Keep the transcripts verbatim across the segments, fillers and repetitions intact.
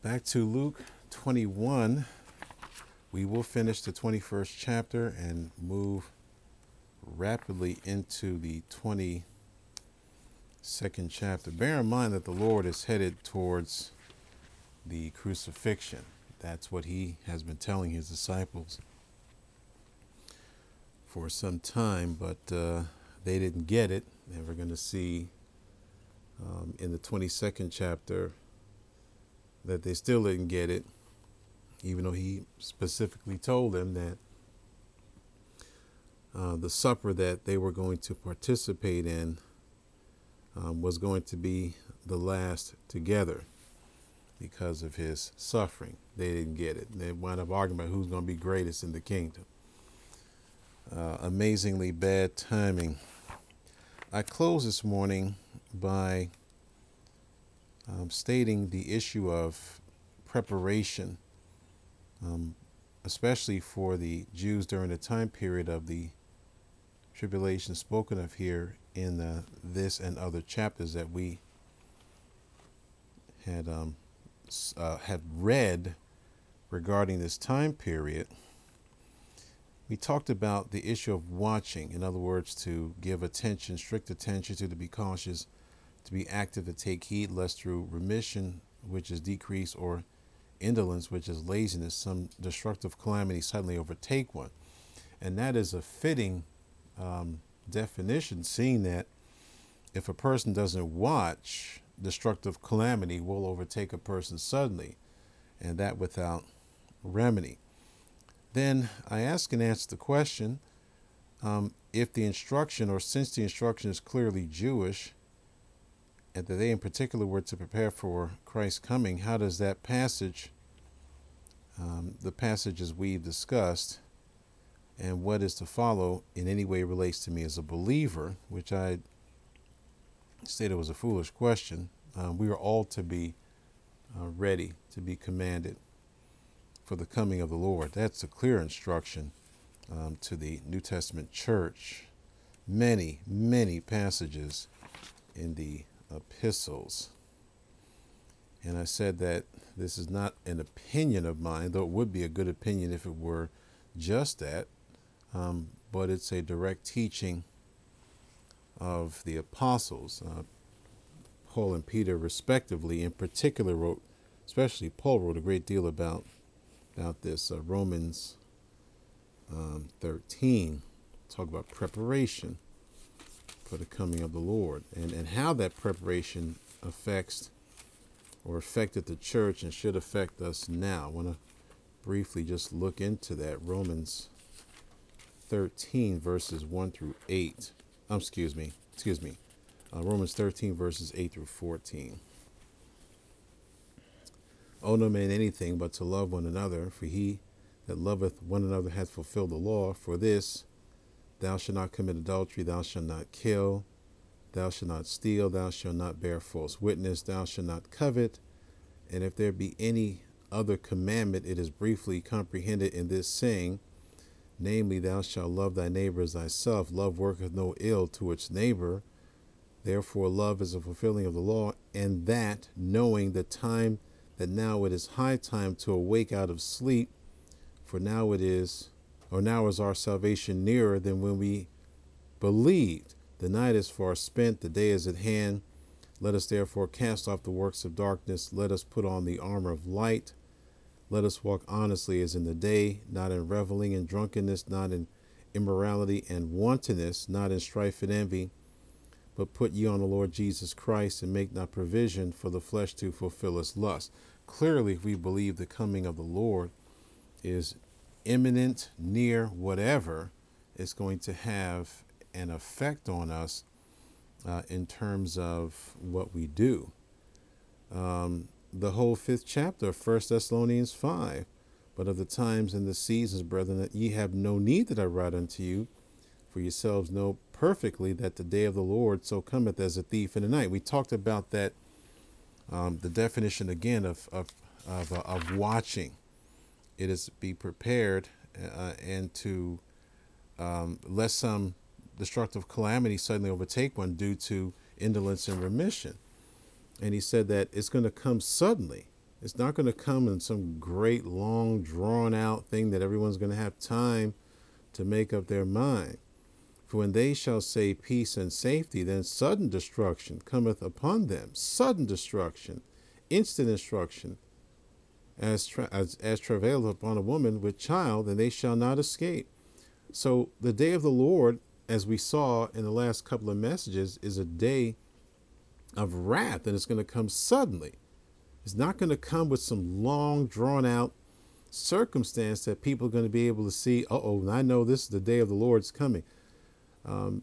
Back to Luke twenty-one. We will finish the twenty-first chapter and move rapidly into the twenty-second chapter. Bear in mind that the Lord is headed towards the crucifixion. That's what he has been telling his disciples for some time, but uh, they didn't get it. And we're going to see um, in the twenty-second chapter that they still didn't get it, even though he specifically told them that uh, the supper that they were going to participate in um, was going to be the last together because of his suffering. They didn't get it. They wound up arguing about who's going to be greatest in the kingdom. Uh, amazingly bad timing. I close this morning by um, stating the issue of preparation, um, especially for the Jews during the time period of the tribulation spoken of here in uh, this and other chapters that we had um, uh, had read regarding this time period. We talked about the issue of watching, in other words, to give attention, strict attention, to, to be cautious, to be active, to take heed, lest through remission, which is decrease, or indolence, which is laziness, some destructive calamity suddenly overtake one. And that is a fitting um, definition, seeing that if a person doesn't watch, destructive calamity will overtake a person suddenly, and that without remedy. Then I ask and answer the question, um, if the instruction, or since the instruction is clearly Jewish, and that they in particular were to prepare for Christ's coming, how does that passage, um, the passages we've discussed, and what is to follow in any way relates to me as a believer, which I stated was a foolish question. Uh, we are all to be uh, ready, to be commanded for the coming of the Lord. That's a clear instruction um, to the New Testament church. Many, many passages in the epistles. And I said that this is not an opinion of mine, though it would be a good opinion if it were just that, um, but it's a direct teaching of the apostles. Uh, Paul and Peter, respectively, in particular, wrote, especially Paul wrote a great deal about, about this. Uh, Romans um, thirteen, talk about preparation for the coming of the Lord, and, and how that preparation affects or affected the church and should affect us now. I want to briefly just look into that. Romans thirteen, verses one through eight. Um, excuse me, excuse me. Uh, Romans thirteen, verses eight through fourteen. Owe no man anything but to love one another, for he that loveth one another hath fulfilled the law. For this, thou shalt not commit adultery, thou shalt not kill, thou shalt not steal, thou shalt not bear false witness, thou shalt not covet. And if there be any other commandment, it is briefly comprehended in this saying, namely, thou shalt love thy neighbor as thyself. Love worketh no ill to its neighbor. Therefore love is a fulfilling of the law, and that, knowing the time, that now it is high time to awake out of sleep, for now it is, or now is our salvation nearer than when we believed. The night is far spent, the day is at hand. Let us therefore cast off the works of darkness. Let us put on the armor of light. Let us walk honestly as in the day, not in reveling and drunkenness, not in immorality and wantonness, not in strife and envy, but put ye on the Lord Jesus Christ, and make not provision for the flesh to fulfill its lust. Clearly, if we believe the coming of the Lord is imminent, near, whatever, it's going to have an effect on us uh, in terms of what we do. Um, the whole fifth chapter of First Thessalonians five. But of the times and the seasons, brethren, that ye have no need that I write unto you, for yourselves know perfectly that the day of the Lord so cometh as a thief in the night. We talked about that, um, the definition again of of of, uh, of watching. It is to be prepared uh, and to um, lest some destructive calamity suddenly overtake one due to indolence and remission. And he said that it's going to come suddenly. It's not going to come in some great, long, drawn out thing that everyone's going to have time to make up their mind. For when they shall say peace and safety, then sudden destruction cometh upon them. Sudden destruction, instant destruction, as, tra- as, as travaileth upon a woman with child, and they shall not escape. So the day of the Lord, as we saw in the last couple of messages, is a day of wrath, and it's going to come suddenly. It's not going to come with some long, drawn out circumstance that people are going to be able to see. Uh-oh, I know this is the day of the Lord's coming. Um,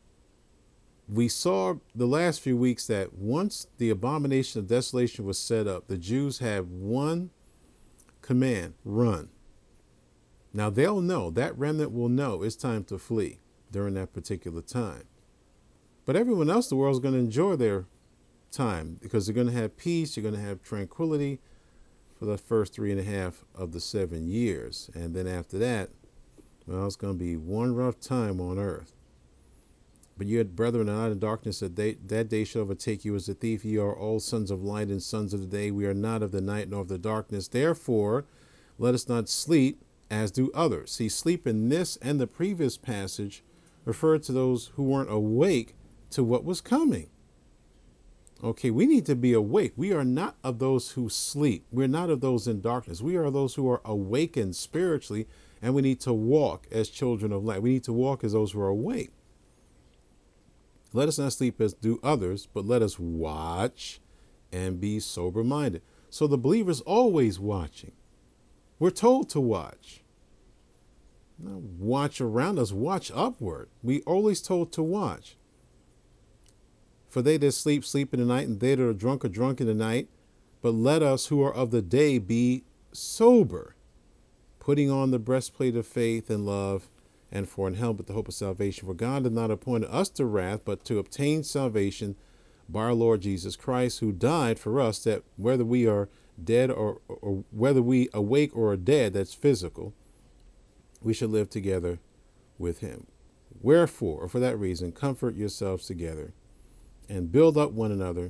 we saw the last few weeks that once the abomination of desolation was set up, the Jews had one command: run. Now they'll know, that remnant will know it's time to flee during that particular time. But everyone else in the world is going to enjoy their time because they're going to have peace, you're going to have tranquility for the first three and a half of the seven years. And then after that, well, it's going to be one rough time on earth. But you had brethren are not in darkness, that day, that day shall overtake you as a thief. Ye are all sons of light and sons of the day. We are not of the night nor of the darkness. Therefore, let us not sleep as do others. See, sleep in this and the previous passage referred to those who weren't awake to what was coming. Okay, we need to be awake. We are not of those who sleep. We're not of those in darkness. We are those who are awakened spiritually, and we need to walk as children of light. We need to walk as those who are awake. Let us not sleep as do others, but let us watch and be sober-minded. So the believer is always watching. We're told to watch. Not watch around us, watch upward. We always told to watch. For they that sleep, sleep in the night, and they that are drunk are drunk in the night. But let us who are of the day be sober, putting on the breastplate of faith and love, and for an helmet the hope of salvation. For God did not appoint us to wrath, but to obtain salvation by our Lord Jesus Christ, who died for us, that whether we are dead or, or whether we awake or are dead, that's physical, we should live together with him. Wherefore, or for that reason, comfort yourselves together and build up one another,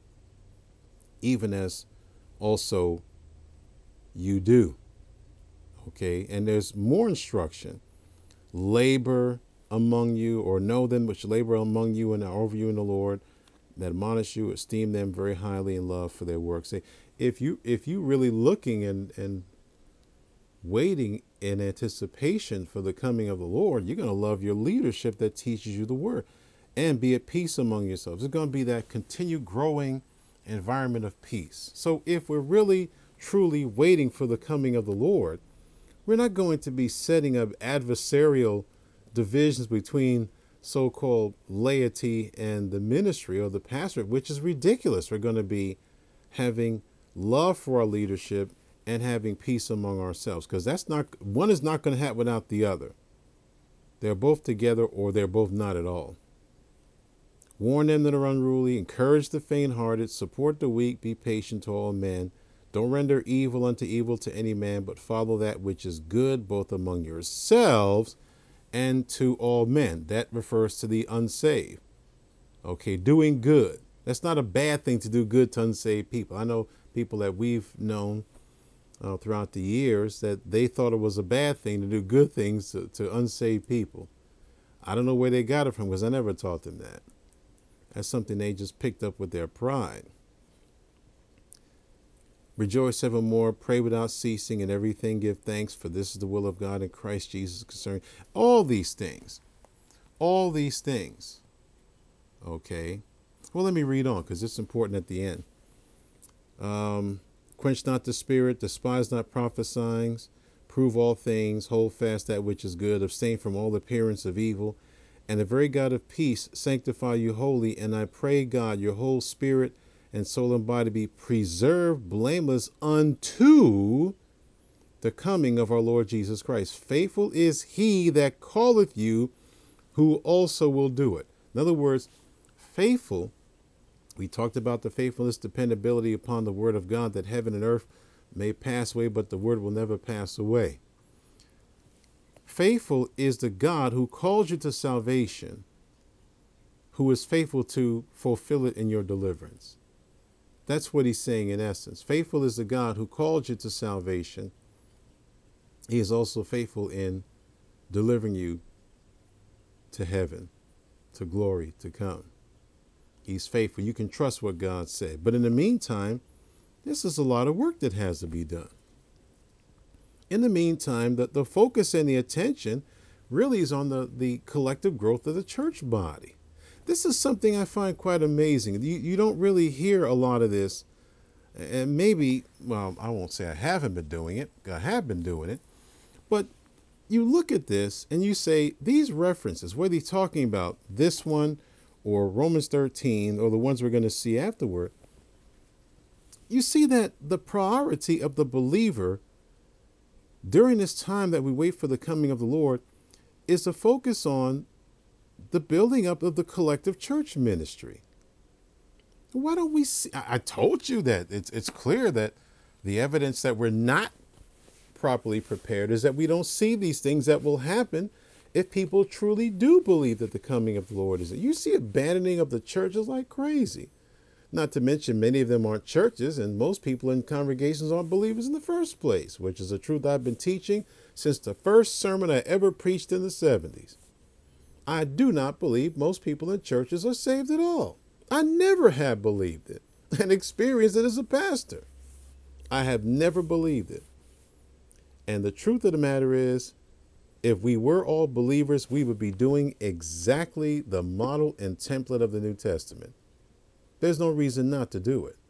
even as also you do. Okay, and there's more instruction. Labor among you, or know them which labor among you and are over you in the Lord, that admonish you, esteem them very highly in love for their work. Say, if you if you really looking and and waiting in anticipation for the coming of the Lord, you're going to love your leadership that teaches you the word, and be at peace among yourselves. It's going to be that continued growing environment of peace. So if we're really truly waiting for the coming of the Lord, we're not going to be setting up adversarial divisions between so-called laity and the ministry or the pastorate, which is ridiculous. We're going to be having love for our leadership and having peace among ourselves, because that's not, one is not going to happen without the other. They're both together, or they're both not at all. Warn them that are unruly, encourage the faint-hearted, support the weak, be patient to all men. Don't render evil unto evil to any man, but follow that which is good, both among yourselves and to all men. That refers to the unsaved. Okay, doing good. That's not a bad thing to do good to unsaved people. I know people that we've known uh, throughout the years that they thought it was a bad thing to do good things to, to unsaved people. I don't know where they got it from, because I never taught them that. That's something they just picked up with their pride. Rejoice evermore, pray without ceasing, and everything give thanks, for this is the will of God in Christ Jesus concerning all these things. All these things. Okay. Well, let me read on, because it's important at the end. Um, quench not the spirit, despise not prophesying, prove all things, hold fast that which is good, abstain from all appearance of evil, and the very God of peace sanctify you wholly. And I pray God, your whole spirit and soul and body be preserved blameless unto the coming of our Lord Jesus Christ. Faithful is he that calleth you, who also will do it. In other words, faithful, we talked about the faithfulness, dependability upon the word of God, that heaven and earth may pass away, but the word will never pass away. Faithful is the God who calls you to salvation, who is faithful to fulfill it in your deliverance. That's what he's saying in essence. Faithful is the God who called you to salvation. He is also faithful in delivering you to heaven, to glory to come. He's faithful. You can trust what God said. But in the meantime, this is a lot of work that has to be done. In the meantime, the, the focus and the attention really is on the, the collective growth of the church body. This is something I find quite amazing. You, you don't really hear a lot of this. And maybe, well, I won't say I haven't been doing it. I have been doing it. But you look at this and you say, these references, whether he's talking about this one or Romans thirteen or the ones we're going to see afterward, you see that the priority of the believer during this time that we wait for the coming of the Lord is to focus on the building up of the collective church ministry. Why don't we see? I told you that it's it's clear that the evidence that we're not properly prepared is that we don't see these things that will happen if people truly do believe that the coming of the Lord is. You see abandoning of the churches like crazy. Not to mention many of them aren't churches, and most people in congregations aren't believers in the first place, which is a truth I've been teaching since the first sermon I ever preached in the seventies. I do not believe most people in churches are saved at all. I never have believed it and experienced it as a pastor. I have never believed it. And the truth of the matter is, if we were all believers, we would be doing exactly the model and template of the New Testament. There's no reason not to do it.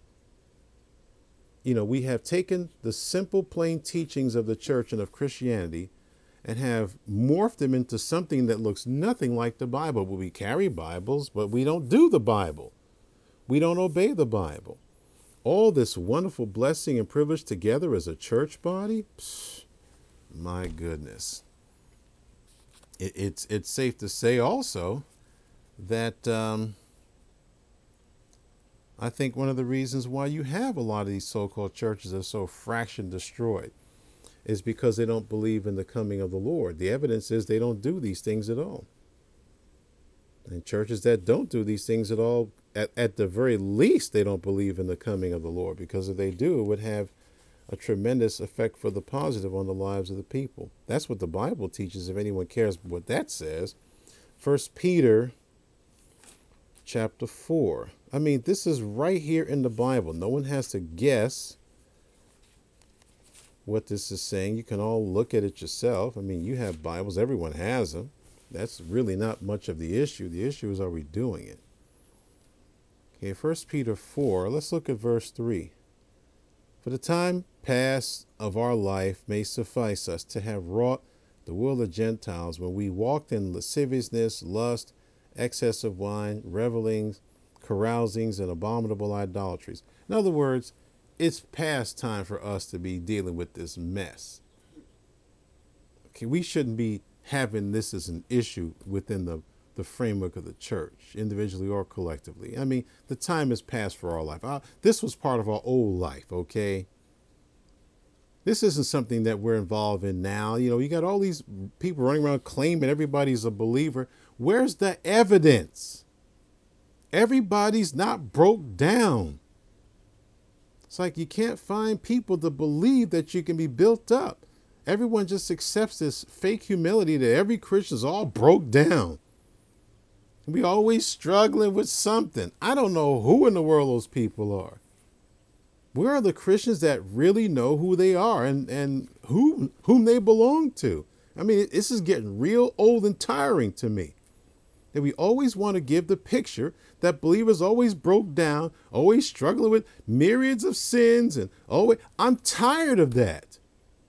You know, we have taken the simple, plain teachings of the church and of Christianity and have morphed them into something that looks nothing like the Bible. Well, we carry Bibles, but we don't do the Bible. We don't obey the Bible. All this wonderful blessing and privilege together as a church body, psh, my goodness. It, it's it's safe to say also that um, I think one of the reasons why you have a lot of these so-called churches that are so fraction destroyed is because they don't believe in the coming of the Lord. The evidence is they don't do these things at all. And churches that don't do these things at all, at, at the very least, they don't believe in the coming of the Lord, because if they do, it would have a tremendous effect for the positive on the lives of the people. That's what the Bible teaches, if anyone cares what that says. First Peter chapter four. I mean, this is right here in the Bible. No one has to guess what this is saying. You can all look at it yourself. I mean, you have Bibles. Everyone has them. That's really not much of the issue. The issue is, are we doing it? Okay, First Peter four. Let's look at verse three. For the time past of our life may suffice us to have wrought the will of Gentiles when we walked in lasciviousness, lust, excess of wine, revelings, carousings, and abominable idolatries. In other words, it's past time for us to be dealing with this mess. Okay, we shouldn't be having this as an issue within the, the framework of the church, individually or collectively. I mean, the time has passed for our life. Uh, this was part of our old life, okay? This isn't something that we're involved in now. You know, you got all these people running around claiming everybody's a believer. Where's the evidence? Everybody's not broke down. It's like you can't find people to believe that you can be built up. Everyone just accepts this fake humility that every Christian's all broke down. We always struggling with something. I don't know who in the world those people are. Where are the Christians that really know who they are and, and who, whom they belong to? I mean, this is getting real old and tiring to me. That we always want to give the picture that believers always broke down, always struggling with myriads of sins, and always, I'm tired of that.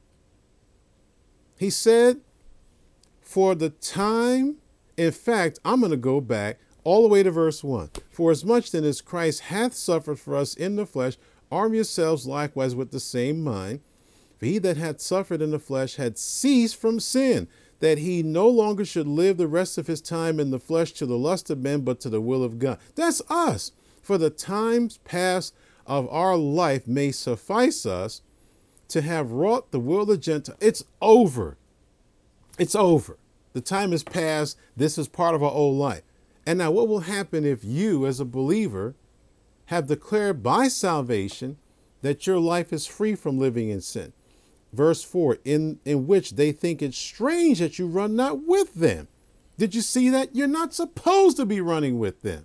He said, for the time, in fact, I'm going to go back all the way to verse one. For as much then as Christ hath suffered for us in the flesh, arm yourselves likewise with the same mind. For he that hath suffered in the flesh had ceased from sin, that he no longer should live the rest of his time in the flesh to the lust of men, but to the will of God. That's us. For the times past of our life may suffice us to have wrought the will of Gentiles. It's over. It's over. The time is past. This is part of our old life. And now what will happen if you, as a believer, have declared by salvation that your life is free from living in sin. Verse four, in, in which they think it strange that you run not with them. Did you see that? You're not supposed to be running with them.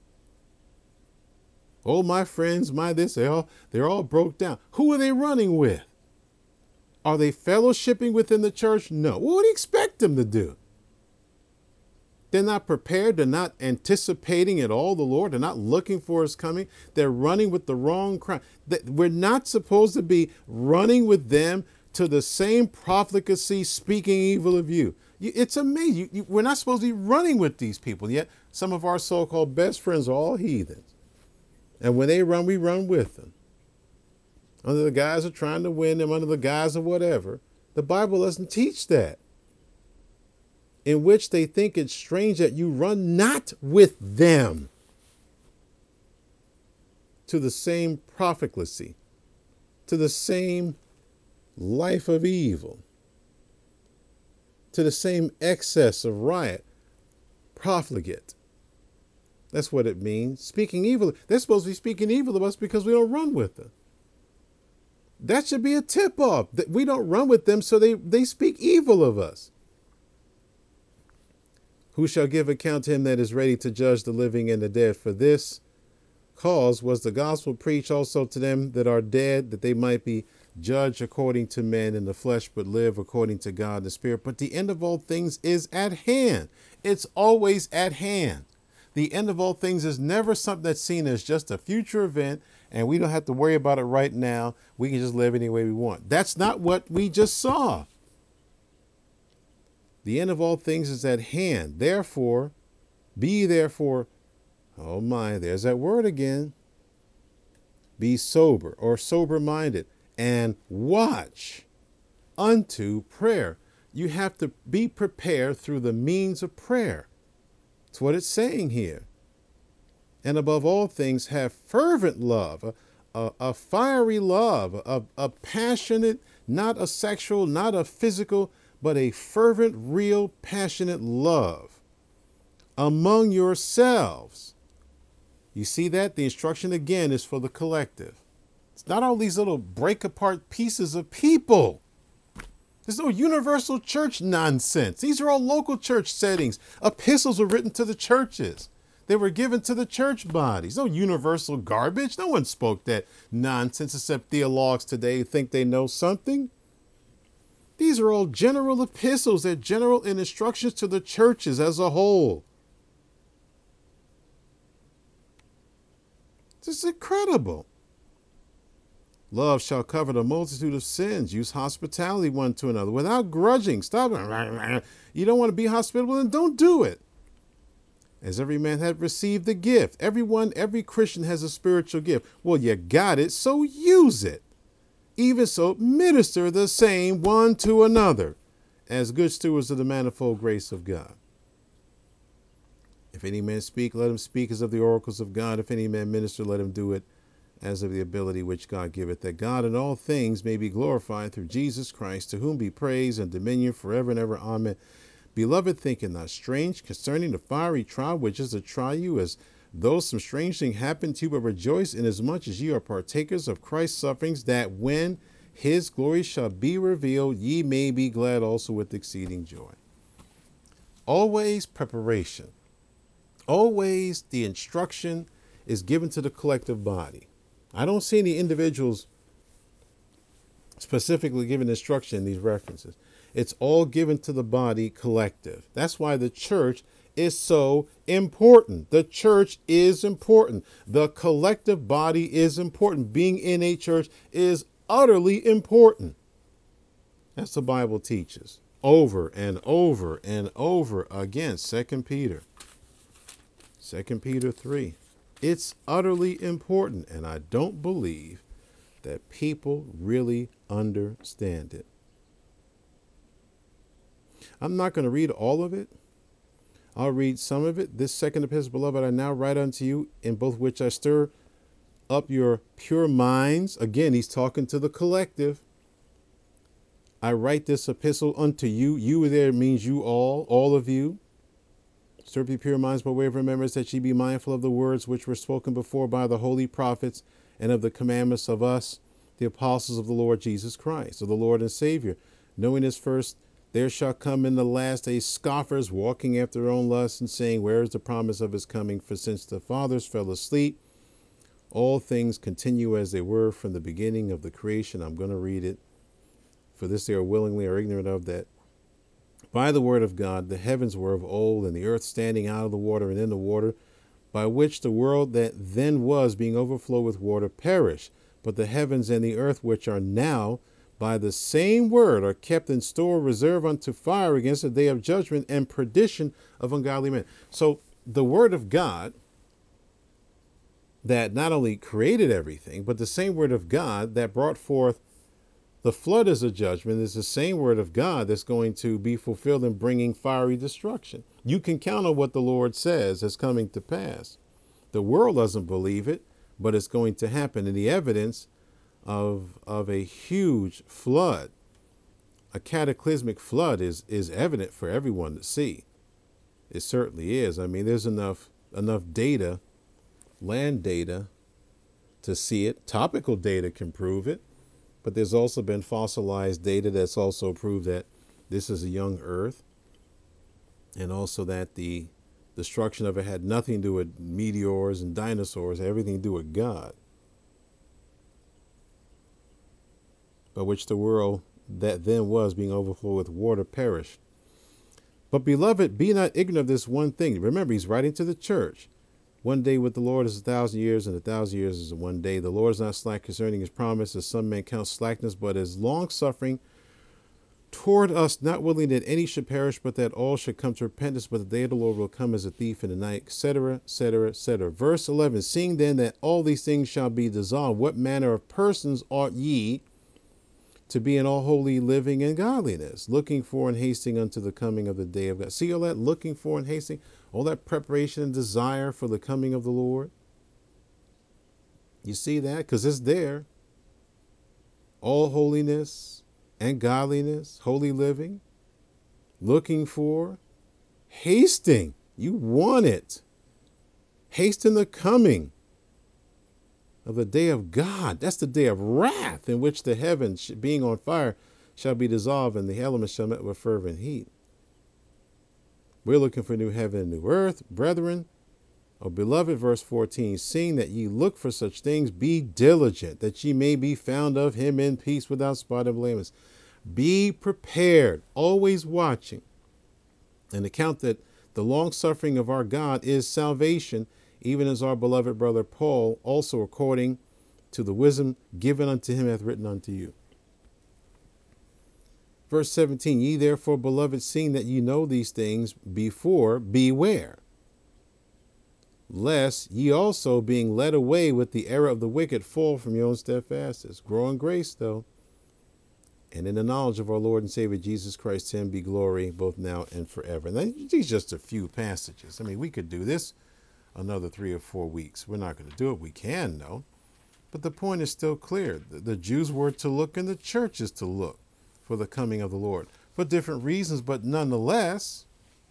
Oh, my friends, my this, they all, they're all broke down. Who are they running with? Are they fellowshipping within the church? No. What would you expect them to do? They're not prepared. They're not anticipating at all the Lord. They're not looking for his coming. They're running with the wrong crowd. We're not supposed to be running with them to the same profligacy, speaking evil of you. It's amazing. You, you, we're not supposed to be running with these people. Yet some of our so-called best friends are all heathens. And when they run, we run with them. Under the guise of trying to win them, under the guise of whatever. The Bible doesn't teach that. In which they think it strange that you run not with them to the same profligacy, to the same life of evil, to the same excess of riot, profligate. That's what it means. Speaking evil. They're supposed to be speaking evil of us because we don't run with them. That should be a tip-off that we don't run with them, so they, they speak evil of us. Who shall give account to him that is ready to judge the living and the dead? For this cause was the gospel preached also to them that are dead, that they might be judged according to men in the flesh, but live according to God in the spirit. But the end of all things is at hand. It's always at hand. The end of all things is never something that's seen as just a future event, and we don't have to worry about it right now. We can just live any way we want. That's not what we just saw. The end of all things is at hand. Therefore, be therefore, oh my, there's that word again. Be sober or sober-minded and watch unto prayer. You have to be prepared through the means of prayer. That's what it's saying here. And above all things, have fervent love, a, a, a fiery love, a, a passionate, not a sexual, not a physical, but a fervent, real, passionate love among yourselves. You see that? The instruction again is for the collective. It's not all these little break apart pieces of people. There's no universal church nonsense. These are all local church settings. Epistles were written to the churches. They were given to the church bodies. No universal garbage. No one spoke that nonsense except theologues today who think they know something. These are all general epistles. They're general instructions to the churches as a whole. This is incredible. Love shall cover the multitude of sins. Use hospitality one to another without grudging. Stop. You don't want to be hospitable, then don't do it. As every man had received the gift. Everyone, every Christian has a spiritual gift. Well, you got it, so use it. Even so, minister the same one to another as good stewards of the manifold grace of God. If any man speak, let him speak as of the oracles of God. If any man minister, let him do it as of the ability which God giveth, that God in all things may be glorified through Jesus Christ, to whom be praise and dominion forever and ever. Amen. Beloved, think it not strange concerning the fiery trial which is to try you, as though some strange thing happened to you, but rejoice inasmuch as ye are partakers of Christ's sufferings, that when his glory shall be revealed, ye may be glad also with exceeding joy. Always preparation. Always the instruction is given to the collective body. I don't see any individuals specifically given instruction in these references. It's all given to the body collective. That's why the church is so important. The church is important. The collective body is important. Being in a church is utterly important. That's the Bible teaches over and over and over again. Second Peter. Second Peter three. It's utterly important, and I don't believe that people really understand it. I'm not going to read all of it. I'll read some of it. This second epistle, beloved, I now write unto you, in both which I stir up your pure minds. Again, he's talking to the collective. I write this epistle unto you. You there means you all, all of you. Serve ye pure minds by way of remembrance, that ye be mindful of the words which were spoken before by the holy prophets, and of the commandments of us, the apostles of the Lord Jesus Christ, of the Lord and Savior, knowing this first, there shall come in the last days scoffers, walking after their own lusts, and saying, where is the promise of his coming? For since the fathers fell asleep, all things continue as they were from the beginning of the creation. I'm going to read it. For this they are willingly or ignorant of, that by the word of God the heavens were of old, and the earth standing out of the water and in the water, by which the world that then was, being overflowed with water, perished. But the heavens and the earth, which are now by the same word, are kept in store, reserved unto fire against the day of judgment and perdition of ungodly men. So the word of God that not only created everything, but the same word of God that brought forth the flood as a judgment is the same word of God that's going to be fulfilled in bringing fiery destruction. You can count on what the Lord says is coming to pass. The world doesn't believe it, but it's going to happen. And the evidence of, of a huge flood, a cataclysmic flood, is, is evident for everyone to see. It certainly is. I mean, there's enough, enough data, land data, to see it. Topical data can prove it. But there's also been fossilized data that's also proved that this is a young Earth, and also that the destruction of it had nothing to do with meteors and dinosaurs, everything to do with God, by which the world that then was, being overflowed with water, perished. But beloved, be not ignorant of this one thing. Remember, he's writing to the church. One day with the Lord is a thousand years, and a thousand years is one day. The Lord is not slack concerning his promise, as some men count slackness, but is long-suffering toward us, not willing that any should perish, but that all should come to repentance. But the day of the Lord will come as a thief in the night, et cetera, et cetera, et cetera. Verse eleven, seeing then that all these things shall be dissolved, what manner of persons ought ye to be in all holy living and godliness, looking for and hasting unto the coming of the day of God? See all that looking for and hasting? All that preparation and desire for the coming of the Lord. You see that? Because it's there. All holiness and godliness, holy living, looking for, hasting. You want it. Hasten the coming of the day of God. That's the day of wrath, in which the heavens, being on fire, shall be dissolved, and the elements shall melt with fervent heat. We're looking for new heaven and new earth, brethren. O beloved, verse fourteen, seeing that ye look for such things, be diligent, that ye may be found of him in peace, without spot or blameless. Be prepared, always watching, and account that the long suffering of our God is salvation, even as our beloved brother Paul, also according to the wisdom given unto him, hath written unto you. Verse seventeen, ye therefore, beloved, seeing that ye know these things before, beware, lest ye also, being led away with the error of the wicked, fall from your own steadfastness. Grow in grace, though, and in the knowledge of our Lord and Savior Jesus Christ. To him be glory both now and forever. And these are just a few passages. I mean, we could do this another three or four weeks. We're not going to do it. We can, though. But the point is still clear. The, the Jews were to look, and the church is to look for the coming of the Lord for different reasons, but nonetheless,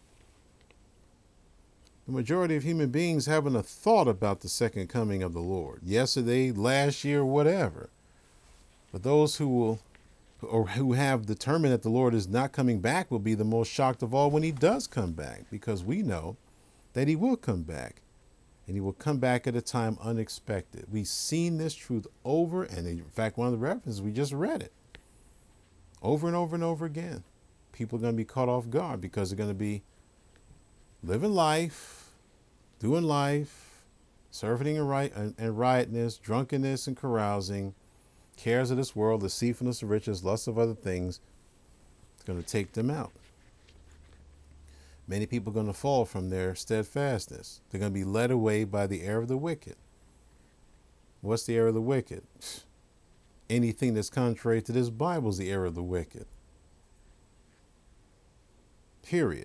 the majority of human beings haven't a thought about the second coming of the Lord. Yesterday, last year, whatever. But those who will, or who have determined that the Lord is not coming back, will be the most shocked of all when he does come back, because we know that he will come back, and he will come back at a time unexpected. We've seen this truth over, and in fact, one of the references, we just read it over and over and over again. People are going to be caught off guard because they're going to be living life, doing life, surfeiting and, right, and, and riotness, drunkenness and carousing, cares of this world, deceitfulness of riches, lust of other things. It's going to take them out. Many people are going to fall from their steadfastness. They're going to be led away by the error of the wicked. What's the error of the wicked? Anything that's contrary to this Bible is the error of the wicked. Period.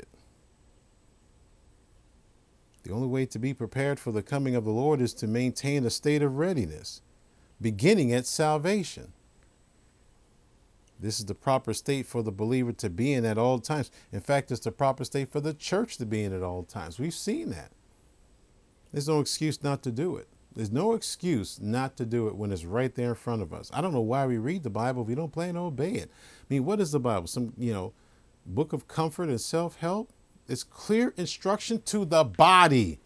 The only way to be prepared for the coming of the Lord is to maintain a state of readiness, beginning at salvation. This is the proper state for the believer to be in at all times. In fact, it's the proper state for the church to be in at all times. We've seen that. There's no excuse not to do it. There's no excuse not to do it when it's right there in front of us. I don't know why we read the Bible if we don't plan to obey it. I mean, what is the Bible? Some, you know, book of comfort and self-help? It's clear instruction to the body.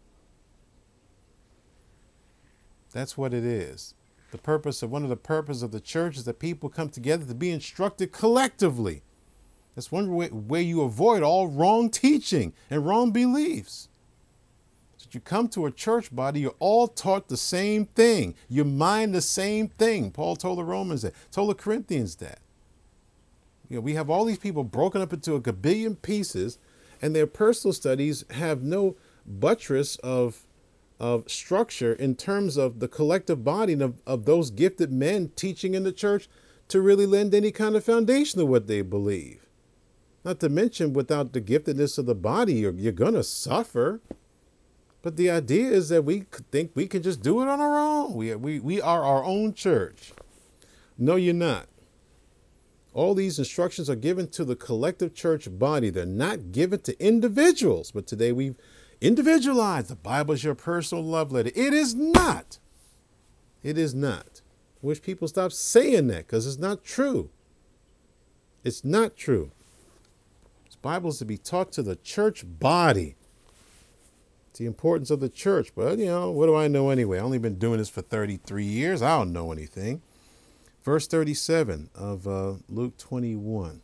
That's what it is. The purpose of one of the purposes of the church is that people come together to be instructed collectively. That's one way, way you avoid all wrong teaching and wrong beliefs. So you come to a church body, you're all taught the same thing. You mind the same thing. Paul told the Romans that, told the Corinthians that. You know, we have all these people broken up into a gabillion pieces, and their personal studies have no buttress of of structure in terms of the collective body of, of those gifted men teaching in the church to really lend any kind of foundation to what they believe. Not to mention, without the giftedness of the body, you're, you're going to suffer. But the idea is that we think we can just do it on our own. We, we, we are our own church. No, you're not. All these instructions are given to the collective church body. They're not given to individuals. But today we've individualized. The Bible is your personal love letter. It is not. It is not. I wish people stop saying that, because it's not true. It's not true. This Bible is to be taught to the church body. It's the importance of the church. But, you know, what do I know anyway? I've only been doing this for thirty-three years. I don't know anything. Verse thirty-seven of uh, Luke twenty-one.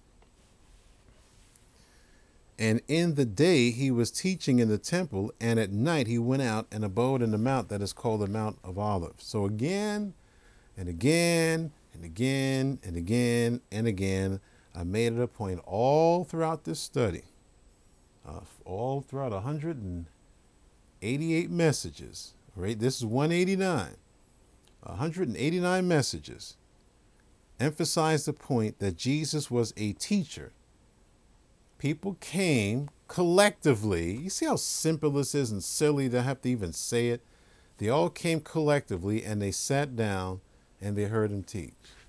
And in the day he was teaching in the temple, and at night he went out and abode in the mount that is called the Mount of Olives. So again and again and again and again and again, I made it a point all throughout this study, uh, all throughout one hundred eighty-eight messages, right? This is one eighty-nine, one hundred eighty-nine messages, emphasize the point that Jesus was a teacher. People came collectively. You see how simple this is and silly to have to even say it? They all came collectively and they sat down and they heard him teach.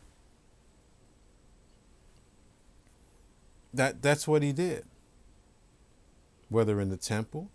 That, that's what he did. Whether in the temple,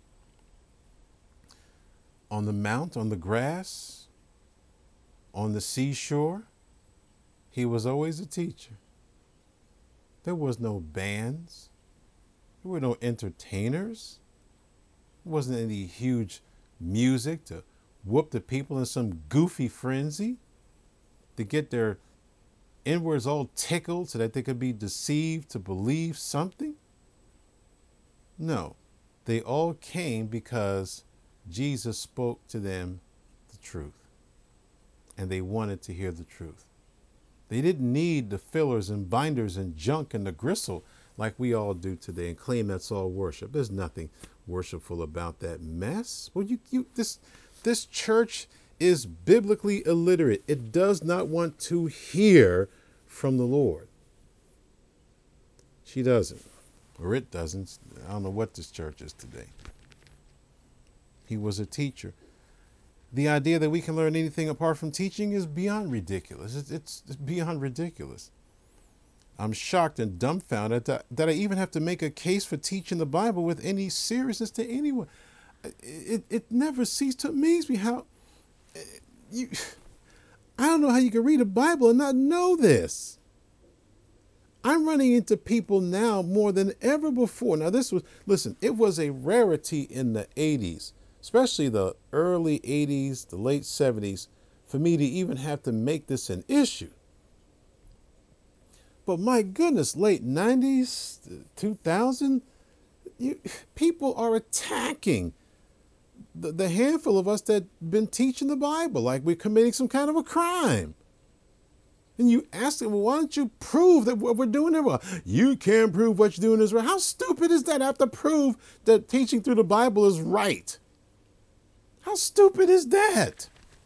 on the mount, on the grass, on the seashore, he was always a teacher. There was no bands. There were no entertainers. There wasn't any huge music to whoop the people in some goofy frenzy to get their inwards all tickled so that they could be deceived to believe something. No, they all came because Jesus spoke to them the truth, and they wanted to hear the truth. They didn't need the fillers and binders and junk and the gristle like we all do today and claim that's all worship. There's nothing worshipful about that mess. Well, you, you, this, this church is biblically illiterate. It does not want to hear from the Lord. She doesn't, or it doesn't. I don't know what this church is today. He was a teacher. The idea that we can learn anything apart from teaching is beyond ridiculous. It's, it's, it's beyond ridiculous. I'm shocked and dumbfounded that, that I even have to make a case for teaching the Bible with any seriousness to anyone. It, it never ceased to amaze me how you, I don't know how you can read a Bible and not know this. I'm running into people now more than ever before. Now this was, listen, it was a rarity in the eighties, especially the early eighties, the late seventies, for me to even have to make this an issue. But my goodness, late nineties, two thousand, you, people are attacking the, the handful of us that have been teaching the Bible like we're committing some kind of a crime. And you ask them, well, why don't you prove that what we're doing is wrong? You can't prove what you're doing is right. How stupid is that? I have to prove that teaching through the Bible is right. How stupid is that?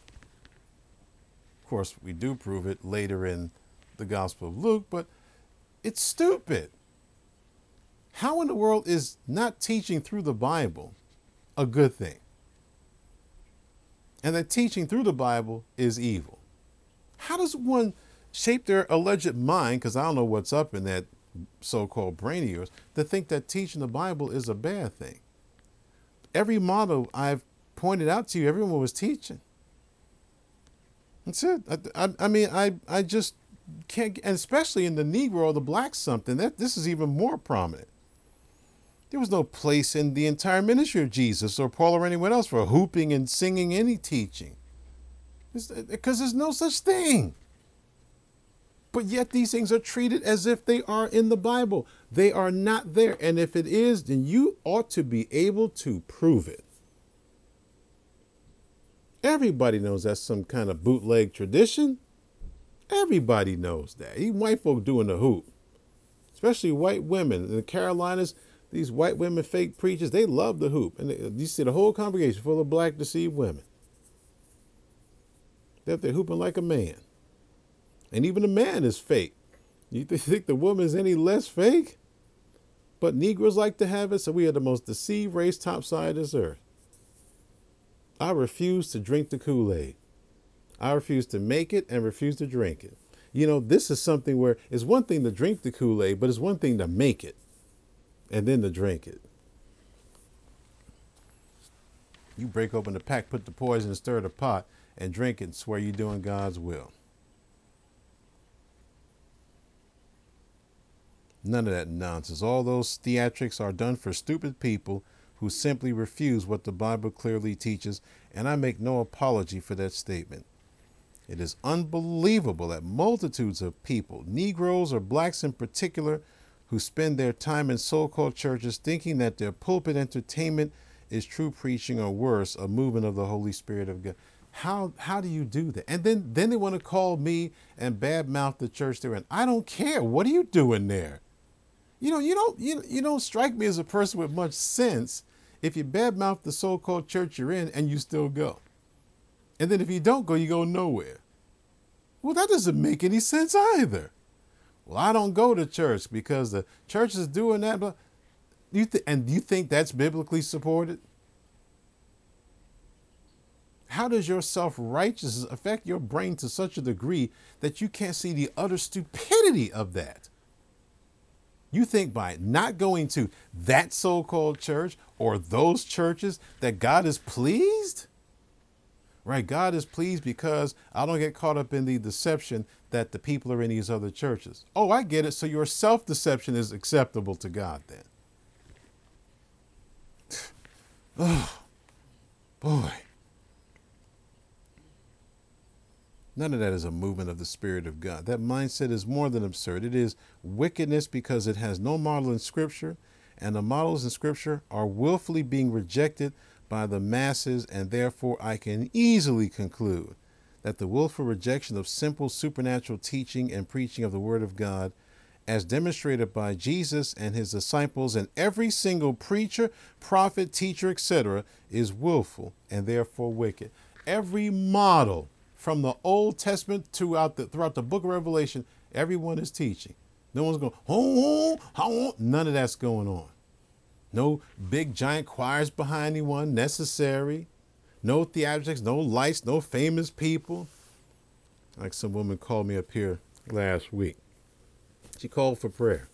Of course, we do prove it later in the Gospel of Luke, but it's stupid. How in the world is not teaching through the Bible a good thing? And that teaching through the Bible is evil. How does one shape their alleged mind, because I don't know what's up in that so-called brain of yours, to think that teaching the Bible is a bad thing. Every model I've pointed out to you, everyone was teaching. That's it. I, I, I mean, I, I just can't, and especially in the Negro or the black something, that this is even more prominent. There was no place in the entire ministry of Jesus or Paul or anyone else for hooping and singing any teaching. Because there's no such thing. But yet these things are treated as if they are in the Bible. They are not there. And if it is, then you ought to be able to prove it. Everybody knows that's some kind of bootleg tradition. Everybody knows that. Even white folk doing the hoop, especially white women. In the Carolinas, these white women fake preachers, they love the hoop. And they, you see the whole congregation full of black deceived women. They're, they're hooping like a man. And even the man is fake. You think the woman is any less fake? But Negroes like to have it, so we are the most deceived race topside this earth. I refuse to drink the Kool-Aid. I refuse to make it and refuse to drink it. You know, this is something where it's one thing to drink the Kool-Aid, but it's one thing to make it and then to drink it. You break open the pack, put the poison, stir the pot, and drink it and swear you're doing God's will. None of that nonsense. All those theatrics are done for stupid people who simply refuse what the Bible clearly teaches, and I make no apology for that statement. It is unbelievable that multitudes of people, Negroes or blacks in particular, who spend their time in so-called churches thinking that their pulpit entertainment is true preaching, or worse, a movement of the Holy Spirit of God. How how do you do that? And then, then they want to call me and badmouth the church they're in. I don't care. What are you doing there? You know, you don't you, you don't strike me as a person with much sense if you badmouth the so-called church you're in and you still go. And then if you don't go, you go nowhere. Well, that doesn't make any sense either. Well, I don't go to church because the church is doing that. But you th- and you think that's biblically supported? How does your self-righteousness affect your brain to such a degree that you can't see the utter stupidity of that? You think by not going to that so-called church or those churches that God is pleased? Right? God is pleased because I don't get caught up in the deception that the people are in these other churches. Oh, I get it. So your self-deception is acceptable to God then. Oh, boy. None of that is a movement of the Spirit of God. That mindset is more than absurd. It is wickedness because it has no model in Scripture, and the models in Scripture are willfully being rejected by the masses, and therefore I can easily conclude that the willful rejection of simple supernatural teaching and preaching of the Word of God, as demonstrated by Jesus and his disciples and every single preacher, prophet, teacher, et cetera, is willful and therefore wicked. Every model from the Old Testament throughout the throughout the book of Revelation, everyone is teaching. No one's going, oh, oh, oh. None of that's going on. No big giant choirs behind anyone necessary. No theatrics, no lights, no famous people. Like some woman called me up here last week. She called for prayer.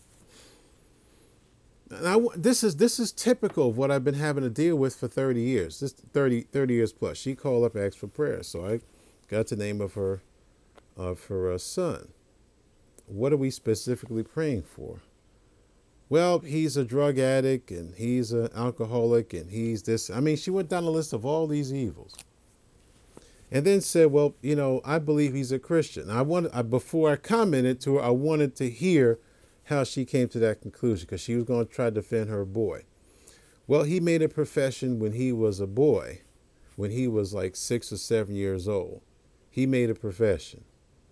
Now, this is this is typical of what I've been having to deal with for thirty years. This thirty, thirty years plus. She called up, asked for prayer. So I got the name of her of her uh, son. What are we specifically praying for? Well, he's a drug addict and he's an alcoholic and he's this. I mean, she went down a list of all these evils. And then said, well, you know, I believe he's a Christian. I wanted, I, before I commented to her, I wanted to hear how she came to that conclusion because she was going to try to defend her boy. Well, he made a profession when he was a boy, when he was like six or seven years old. He made a profession.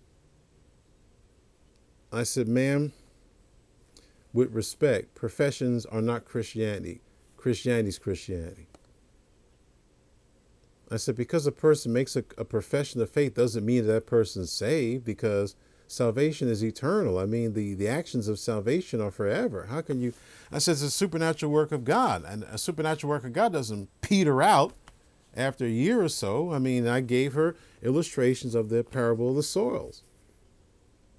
I said, ma'am, with respect, professions are not Christianity. Christianity's Christianity. I said, because a person makes a, a profession of faith doesn't mean that, that person's saved, because salvation is eternal. I mean, the, the actions of salvation are forever. How can you? I said, it's a supernatural work of God, and a supernatural work of God doesn't peter out after a year or so. I mean, I gave her illustrations of the parable of the soils.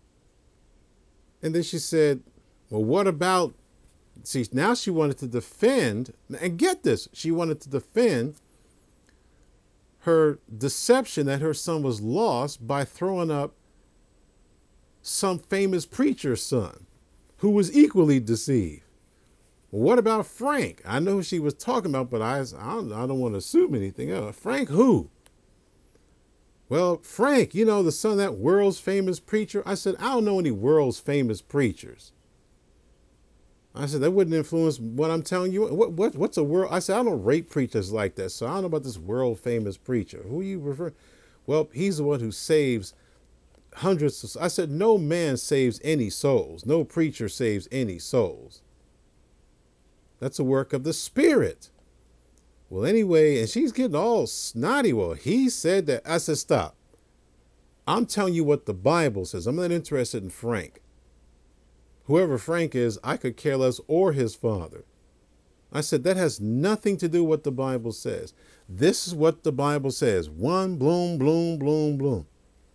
And then she said, well, what about, see, now she wanted to defend, and get this, she wanted to defend her deception that her son was lost by throwing up some famous preacher's son who was equally deceived. Well, what about Frank? I know who she was talking about, but I, I don't, I don't want to assume anything else. Frank who? Well, Frank, you know, the son of that world's famous preacher. I said, I don't know any world's famous preachers. I said, that wouldn't influence what I'm telling you. What, what, what's a world? I said, I don't rate preachers like that. So I don't know about this world famous preacher. Who you refer? Well, he's the one who saves hundreds of, I said, no man saves any souls. No preacher saves any souls. That's a work of the Spirit. Well, anyway, and she's getting all snotty. Well, he said that. I said, stop. I'm telling you what the Bible says. I'm not interested in Frank. Whoever Frank is, I could care less, or his father. I said, that has nothing to do with what the Bible says. This is what the Bible says. One, bloom, bloom, bloom, bloom.